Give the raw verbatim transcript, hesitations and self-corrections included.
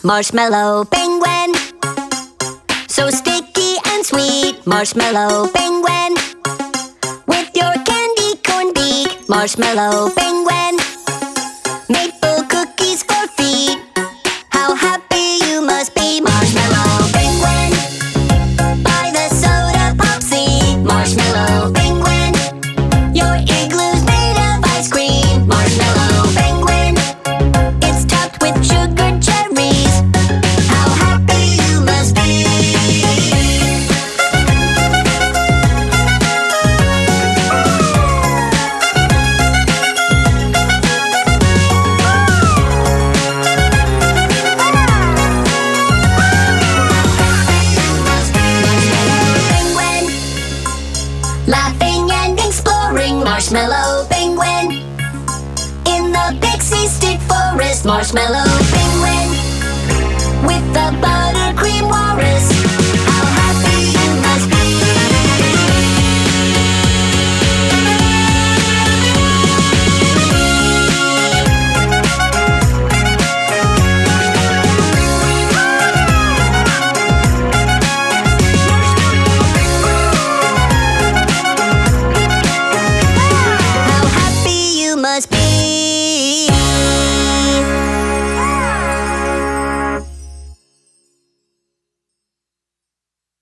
Marshmallow penguin, so sticky and sweet. Marshmallow penguin, with your candy corn beak. Marshmallow penguin, maple cookies for feet. How happy you must be, Marshmallow penguin, by the soda pop seat. Marshmallow penguin, your igloo's made of ice cream. Marshmallow penguin, it's topped with sugar cherries. How happy you must be. Penguin, laughing and exploring. Marshmallow penguin, in the pixie stick forest. Marshmallow penguin, with the